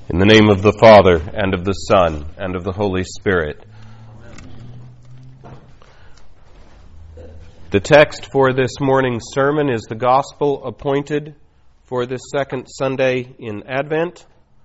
In the name of the Father, and of the Son, and of the Holy Spirit. The text for this morning's sermon is the Gospel appointed for this second Sunday in Advent.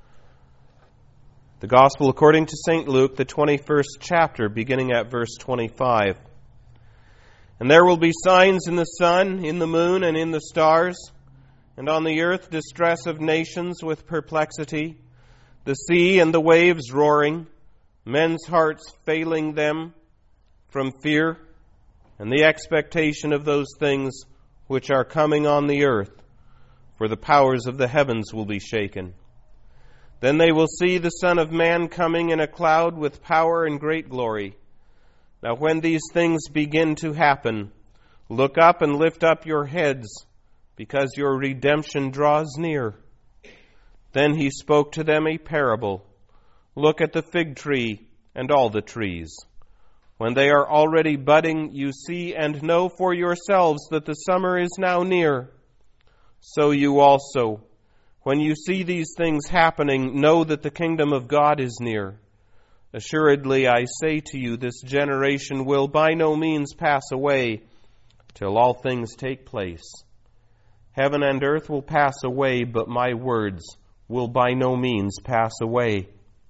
The Gospel according to St. Luke, the 21st chapter, beginning at verse 25. And there will be signs in the sun, in the moon, and in the stars, and on the earth distress of nations with perplexity, the sea and the waves roaring, men's hearts failing them from fear and the expectation of those things which are coming on the earth, for the powers of the heavens will be shaken. Then they will see the Son of Man coming in a cloud with power and great glory. Now when these things begin to happen, look up and lift up your heads, because your redemption draws near. Then he spoke to them a parable. Look at the fig tree and all the trees. When they are already budding, you see and know for yourselves that the summer is now near. So you also, when you see these things happening, know that the kingdom of God is near. Assuredly, I say to you, this generation will by no means pass away till all things take place. Heaven and earth will pass away, but my words will by no means pass away.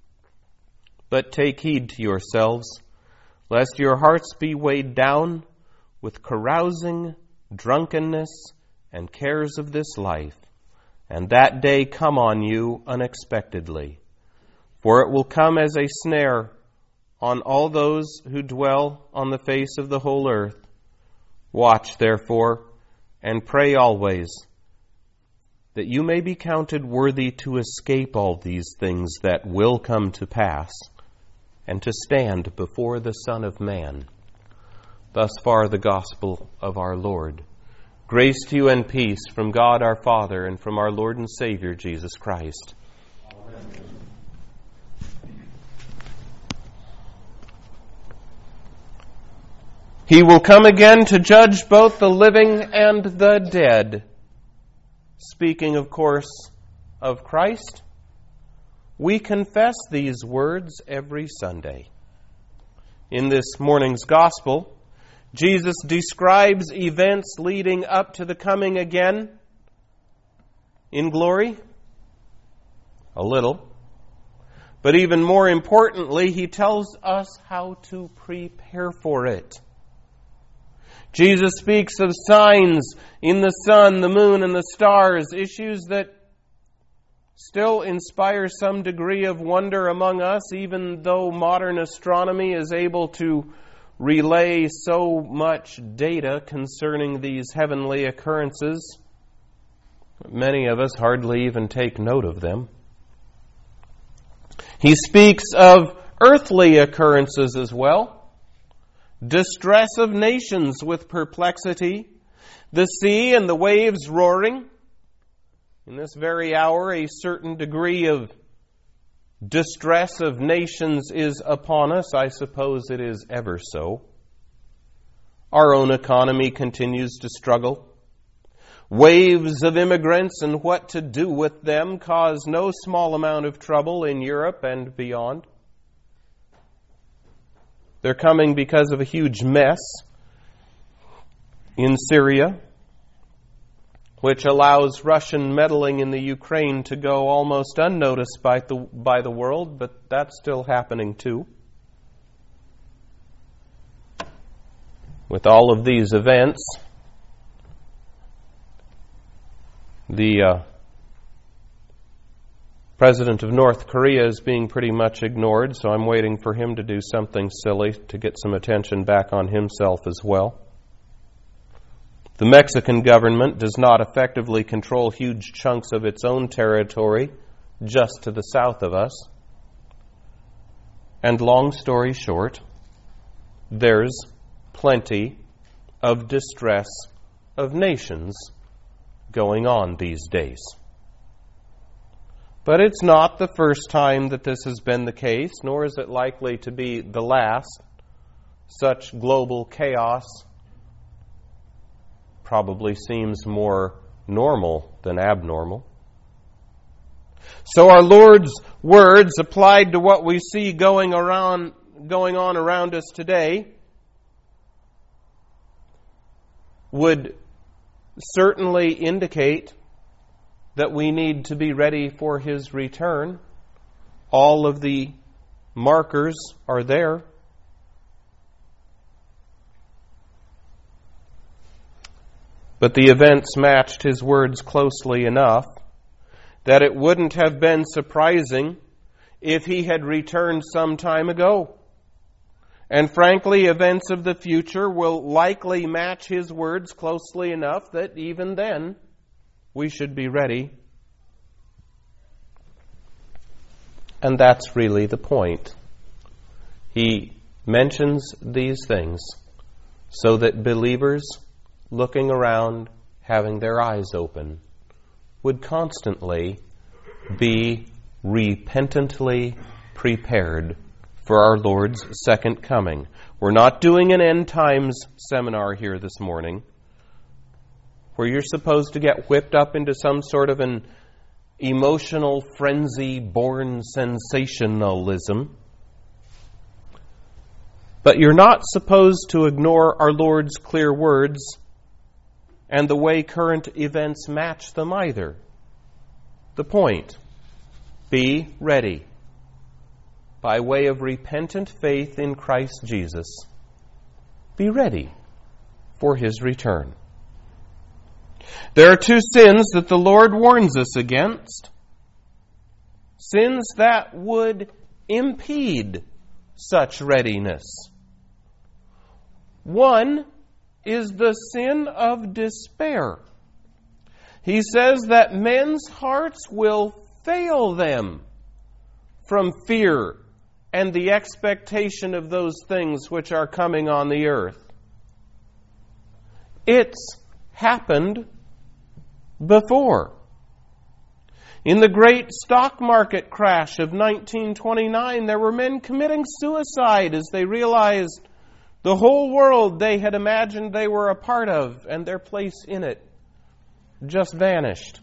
But take heed to yourselves, lest your hearts be weighed down with carousing, drunkenness, and cares of this life, and that day come on you unexpectedly. For it will come as a snare on all those who dwell on the face of the whole earth. Watch, therefore, and pray always, that you may be counted worthy to escape all these things that will come to pass, and to stand before the Son of Man. Thus far the gospel of our Lord. Grace to you and peace from God our Father and from our Lord and Savior Jesus Christ. Amen. He will come again to judge both the living and the dead. Speaking, of course, of Christ, we confess these words every Sunday. In this morning's Gospel, Jesus describes events leading up to the coming again in glory, a little. But even more importantly, he tells us how to prepare for it. Jesus speaks of signs in the sun, the moon, and the stars, issues that still inspire some degree of wonder among us, even though modern astronomy is able to relay so much data concerning these heavenly occurrences. Many of us hardly even take note of them. He speaks of earthly occurrences as well. Distress of nations with perplexity, the sea and the waves roaring. In this very hour, a certain degree of distress of nations is upon us. I suppose it is ever so. Our own economy continues to struggle. Waves of immigrants and what to do with them cause no small amount of trouble in Europe and beyond. They're coming because of a huge mess in Syria, which allows Russian meddling in the Ukraine to go almost unnoticed by the world, but that's still happening too. With all of these events, the President of North Korea is being pretty much ignored, so I'm waiting for him to do something silly to get some attention back on himself as well. The Mexican government does not effectively control huge chunks of its own territory just to the south of us. And long story short, there's plenty of distress of nations going on these days. But it's not the first time that this has been the case, nor is it likely to be the last. Such global chaos probably seems more normal than abnormal. So our Lord's words applied to what we see going on around us today would certainly indicate that we need to be ready for His return. All of the markers are there. But the events matched His words closely enough that it wouldn't have been surprising if He had returned some time ago. And frankly, events of the future will likely match His words closely enough that even then we should be ready. And that's really the point. He mentions these things so that believers looking around, having their eyes open, would constantly be repentantly prepared for our Lord's second coming. We're not doing an end times seminar here this morning where you're supposed to get whipped up into some sort of an emotional frenzy-born sensationalism. But you're not supposed to ignore our Lord's clear words and the way current events match them either. The point: be ready. By way of repentant faith in Christ Jesus, be ready for His return. There are two sins that the Lord warns us against. Sins that would impede such readiness. One is the sin of despair. He says that men's hearts will fail them from fear and the expectation of those things which are coming on the earth. It's happened before. In the great stock market crash of 1929, there were men committing suicide as they realized the whole world they had imagined they were a part of and their place in it just vanished.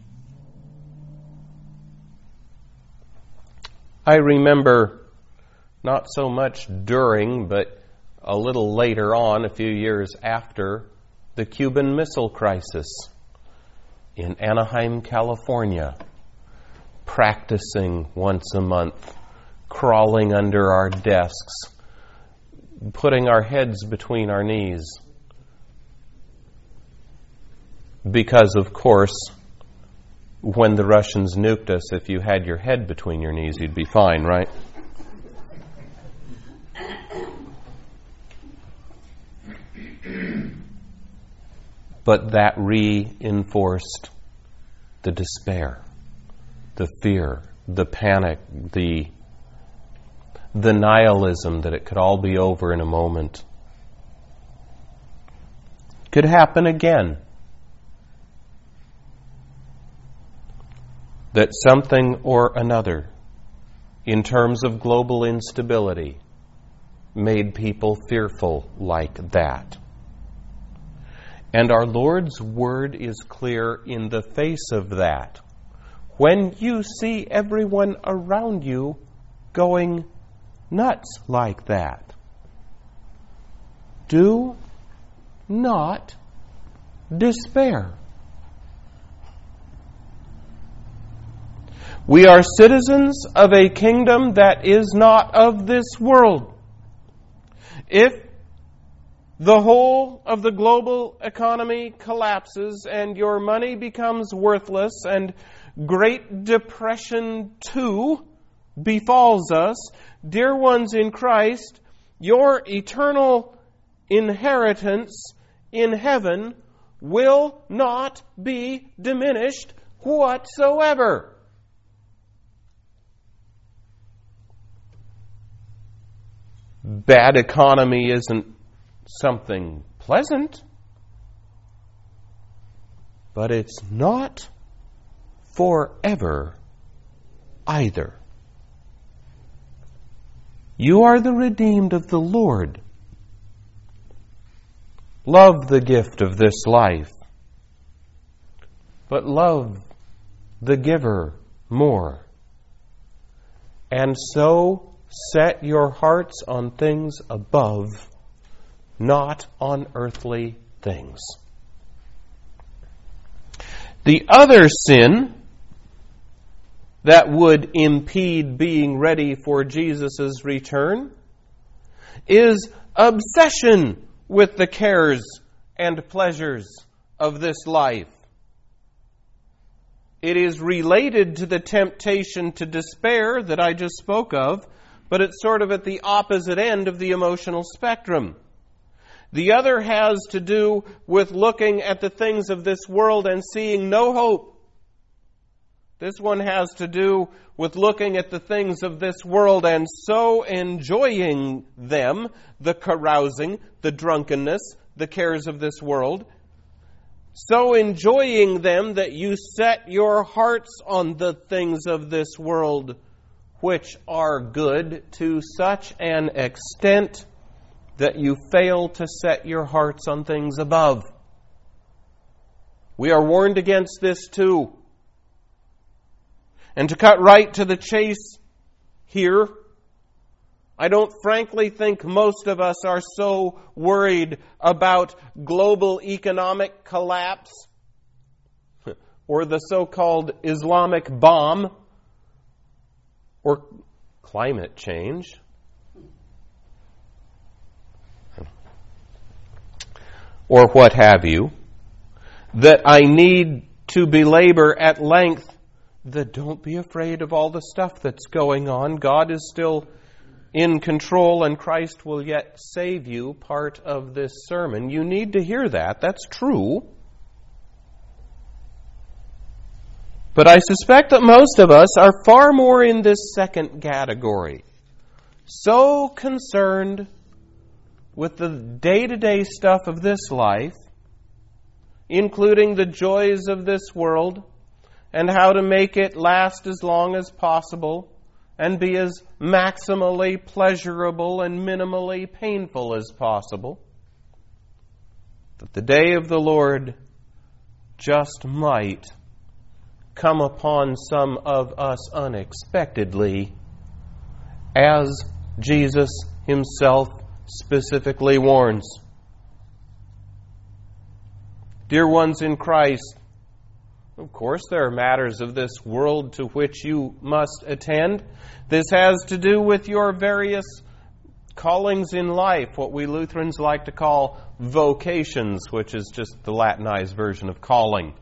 I remember, not so much during, but a little later on, a few years after, the Cuban Missile Crisis in Anaheim, California, practicing once a month, crawling under our desks, putting our heads between our knees. Because, of course, when the Russians nuked us, if you had your head between your knees, you'd be fine, right? But that reinforced the despair, the fear, the panic, the nihilism that it could all be over in a moment. Could happen again. That something or another, in terms of global instability, made people fearful like that. And our Lord's word is clear in the face of that. When you see everyone around you going nuts like that, do not despair. We are citizens of a kingdom that is not of this world. If the whole of the global economy collapses and your money becomes worthless and Great Depression 2 befalls us, dear ones in Christ, your eternal inheritance in heaven will not be diminished whatsoever. Bad economy isn't something pleasant, but it's not forever either. You are the redeemed of the Lord. Love the gift of this life, but love the giver more. And so set your hearts on things above, not on earthly things. The other sin that would impede being ready for Jesus' return is obsession with the cares and pleasures of this life. It is related to the temptation to despair that I just spoke of, but it's sort of at the opposite end of the emotional spectrum. The other has to do with looking at the things of this world and seeing no hope. This one has to do with looking at the things of this world and so enjoying them, the carousing, the drunkenness, the cares of this world, so enjoying them that you set your hearts on the things of this world, which are good to such an extent that you fail to set your hearts on things above. We are warned against this too. And to cut right to the chase here, I don't frankly think most of us are so worried about global economic collapse or the so-called Islamic bomb or climate change. Or what have you, that I need to belabor at length that don't be afraid of all the stuff that's going on. God is still in control and Christ will yet save you, part of this sermon. You need to hear that. That's true. But I suspect that most of us are far more in this second category. So concerned with the day-to-day stuff of this life, including the joys of this world, and how to make it last as long as possible, and be as maximally pleasurable and minimally painful as possible, that the day of the Lord just might come upon some of us unexpectedly, as Jesus himself specifically warns. Dear ones in Christ, of course there are matters of this world to which you must attend. This has to do with your various callings in life, what we Lutherans like to call vocations, which is just the Latinized version of calling.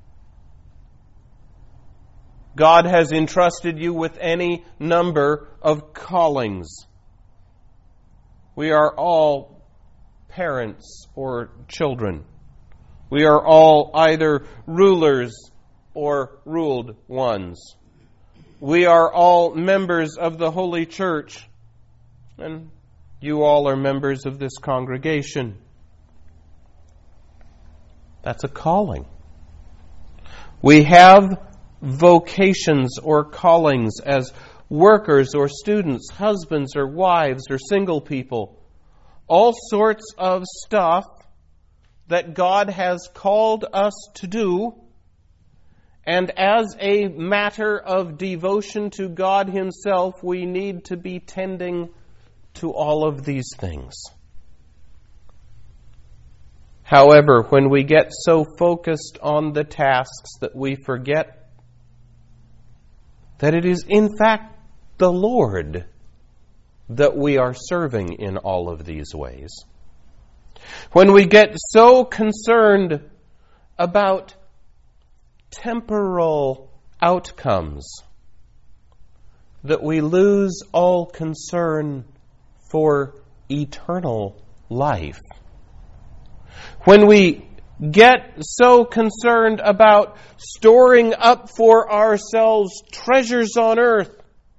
God has entrusted you with any number of callings. We are all parents or children. We are all either rulers or ruled ones. We are all members of the Holy Church, and you all are members of this congregation. That's a calling. We have vocations or callings as workers or students, husbands or wives or single people. All sorts of stuff that God has called us to do, and as a matter of devotion to God himself, we need to be tending to all of these things. However, when we get so focused on the tasks that we forget that it is in fact the Lord that we are serving in all of these ways. When we get so concerned about temporal outcomes that we lose all concern for eternal life. When we get so concerned about storing up for ourselves treasures on earth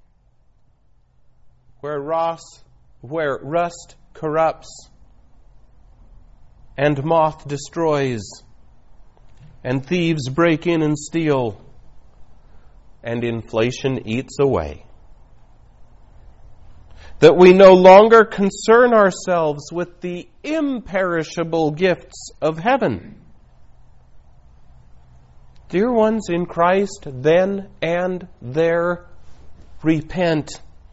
where rust corrupts and moth destroys and thieves break in and steal and inflation eats away. That we no longer concern ourselves with the imperishable gifts of heaven. Dear ones in Christ, then and there, repent.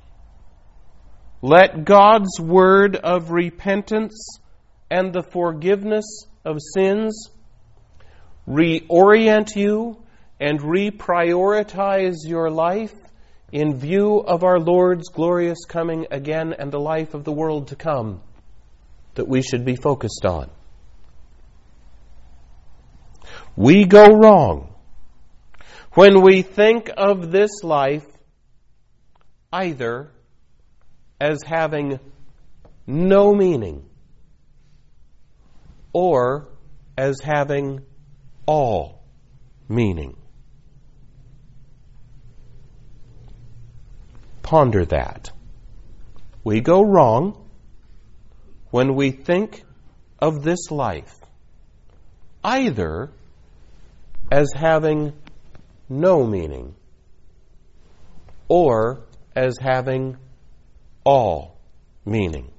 Let God's word of repentance and the forgiveness of sins reorient you and reprioritize your life in view of our Lord's glorious coming again and the life of the world to come that we should be focused on. We go wrong when we think of this life either as having no meaning or as having all meaning. Ponder that. We go wrong when we think of this life either as having no meaning or as having all meaning.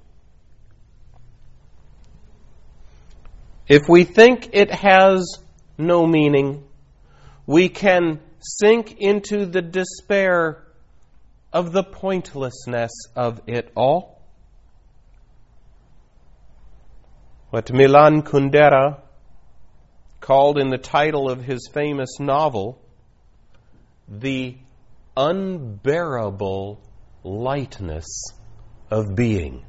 If we think it has no meaning, we can sink into the despair of the pointlessness of it all. What Milan Kundera called in the title of his famous novel, the unbearable lightness of being.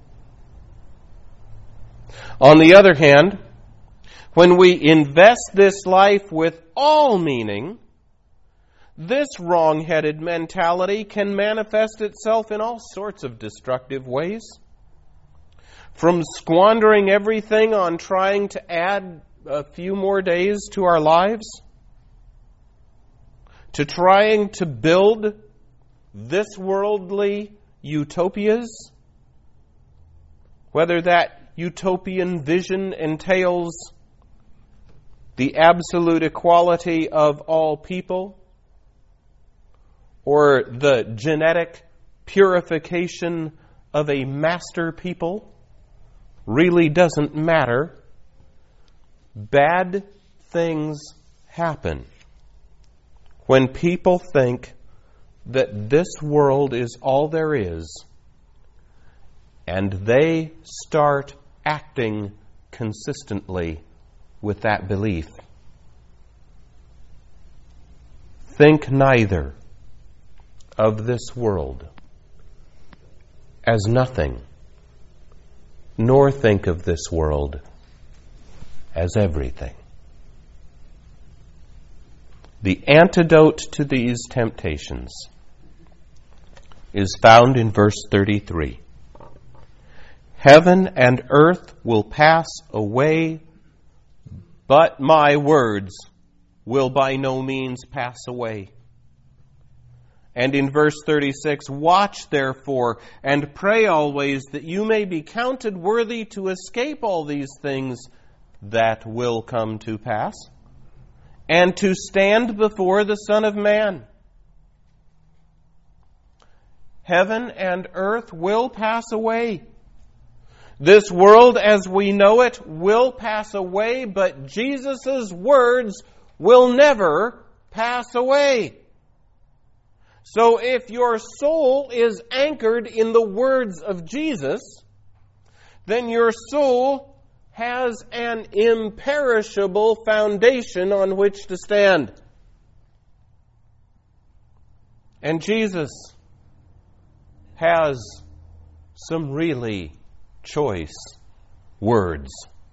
On the other hand, when we invest this life with all meaning, this wrong-headed mentality can manifest itself in all sorts of destructive ways. From squandering everything on trying to add a few more days to our lives, to trying to build this worldly utopias, whether that utopian vision entails the absolute equality of all people, or the genetic purification of a master people, really doesn't matter. Bad things happen when people think that this world is all there is, and they start acting consistently with that belief. Think neither of this world as nothing, nor think of this world as everything. The antidote to these temptations is found in verse 33. Heaven and earth will pass away, but my words will by no means pass away. And in verse 36, watch therefore and pray always that you may be counted worthy to escape all these things that will come to pass, and to stand before the Son of Man. Heaven and earth will pass away. This world as we know it will pass away, but Jesus' words will never pass away. So if your soul is anchored in the words of Jesus, then your soul has an imperishable foundation on which to stand. And Jesus has some really choice words.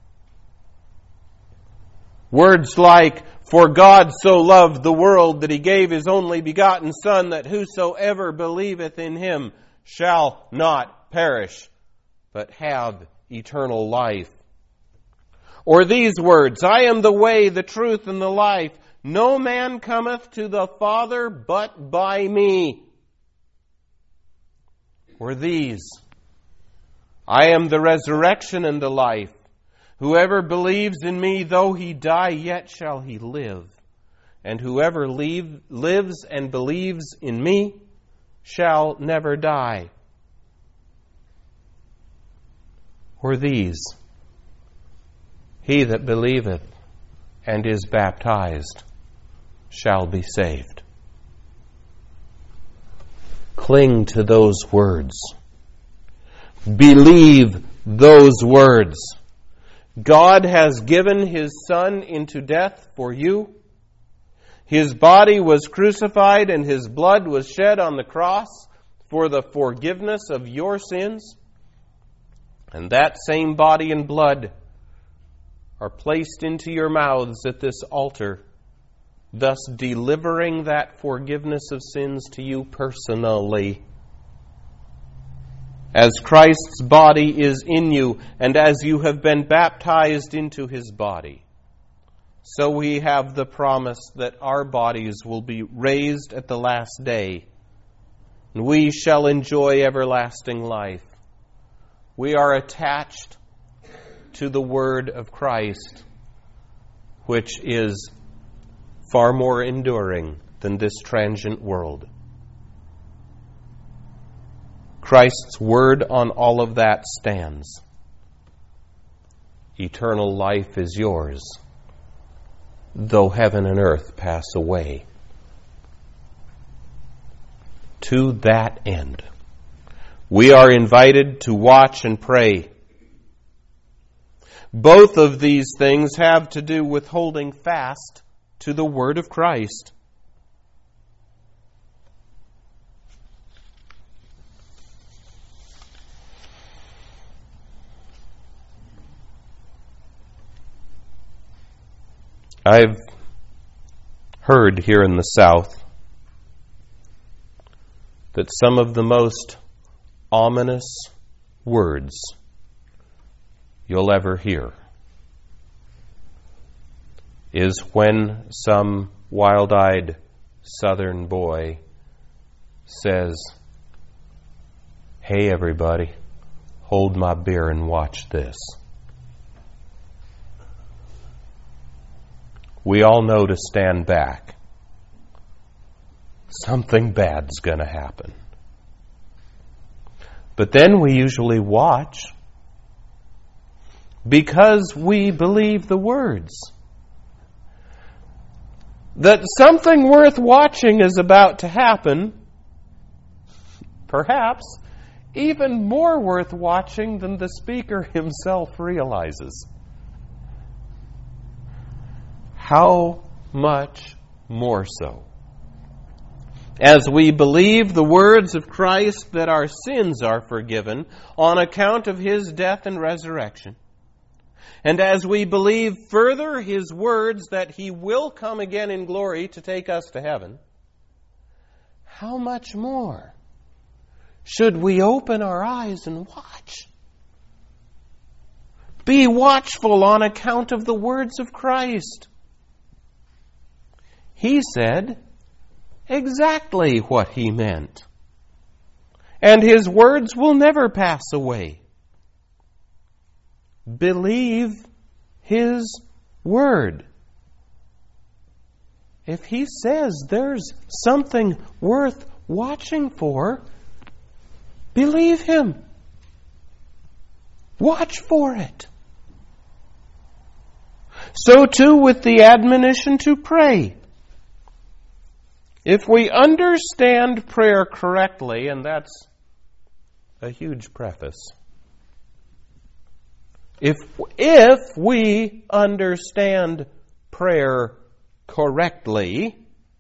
Words like, for God so loved the world that he gave his only begotten Son, that whosoever believeth in him shall not perish, but have eternal life. Or these words, I am the way, the truth, and the life. No man cometh to the Father but by me. Or these, I am the resurrection and the life. Whoever believes in me, though he die, yet shall he live. And whoever lives and believes in me shall never die. Or these, he that believeth and is baptized shall be saved. Cling to those words. Believe those words. God has given His Son into death for you. His body was crucified and His blood was shed on the cross for the forgiveness of your sins. And that same body and blood are placed into your mouths at this altar, thus delivering that forgiveness of sins to you personally. As Christ's body is in you, and as you have been baptized into His body, so we have the promise that our bodies will be raised at the last day, and we shall enjoy everlasting life. We are attached to the Word of Christ, which is far more enduring than this transient world. Christ's word on all of that stands. Eternal life is yours, though heaven and earth pass away. To that end, we are invited to watch and pray. Both of these things have to do with holding fast to the Word of Christ. I've heard here in the South that some of the most ominous words you'll ever hear is when some wild-eyed Southern boy says, "Hey everybody, hold my beer and watch this." We all know to stand back. Something bad's going to happen. But then we usually watch because we believe the words. That something worth watching is about to happen, perhaps even more worth watching than the speaker himself realizes. How much more so as we believe the words of Christ that our sins are forgiven on account of His death and resurrection, and as we believe further His words that He will come again in glory to take us to heaven, how much more should we open our eyes and watch? Be watchful on account of the words of Christ. He said exactly what He meant. And His words will never pass away. Believe His word. If He says there's something worth watching for, believe Him. Watch for it. So too with the admonition to pray. If we understand prayer correctly, and that's a huge preface, if we understand prayer correctly,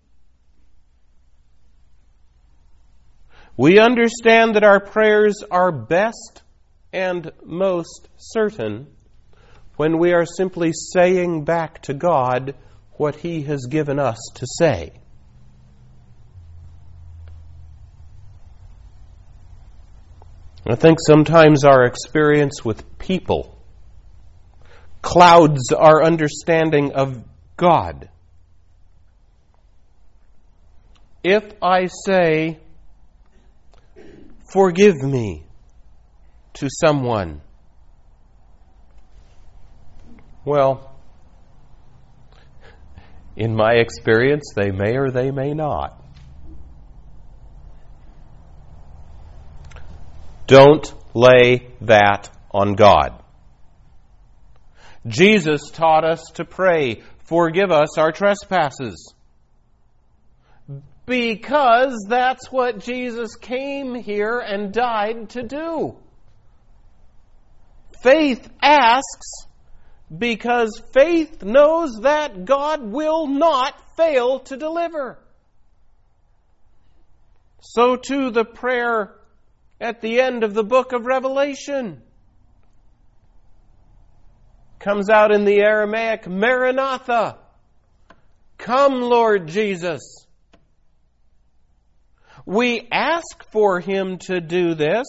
we understand that our prayers are best and most certain when we are simply saying back to God what He has given us to say. I think sometimes our experience with people clouds our understanding of God. If I say, "Forgive me," to someone, well, in my experience, they may or they may not. Don't lay that on God. Jesus taught us to pray, "Forgive us our trespasses." Because that's what Jesus came here and died to do. Faith asks because faith knows that God will not fail to deliver. So too the prayer at the end of the book of Revelation comes out in the Aramaic, Maranatha. Come, Lord Jesus. We ask for Him to do this,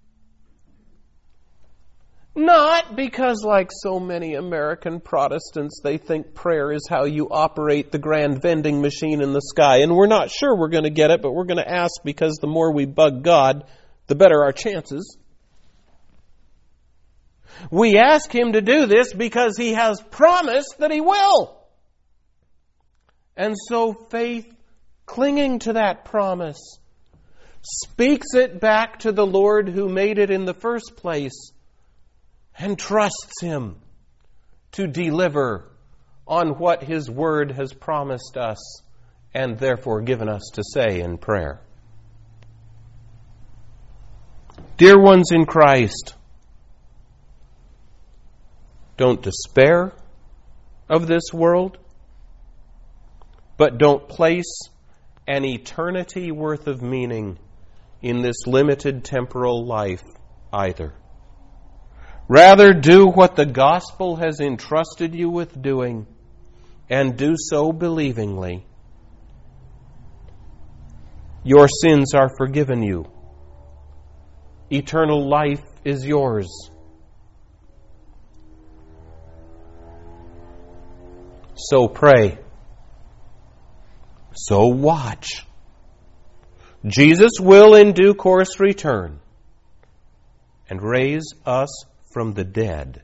not because, like so many American Protestants, they think prayer is how you operate the grand vending machine in the sky. And we're not sure we're going to get it, but we're going to ask because the more we bug God, the better our chances. We ask Him to do this because He has promised that He will. And so faith, clinging to that promise, speaks it back to the Lord who made it in the first place and trusts Him to deliver on what His Word has promised us and therefore given us to say in prayer. Dear ones in Christ, don't despair of this world, but don't place an eternity worth of meaning in this limited temporal life either. Rather, do what the gospel has entrusted you with doing, and do so believingly. Your sins are forgiven you. Eternal life is yours. So pray. So watch. Jesus will in due course return and raise us from the dead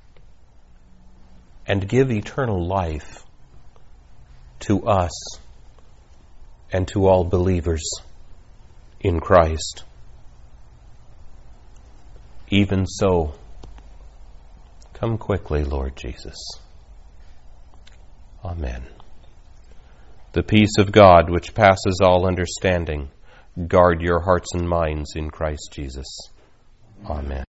and give eternal life to us and to all believers in Christ. Even so, come quickly, Lord Jesus. Amen. The peace of God, which passes all understanding, guard your hearts and minds in Christ Jesus. Amen.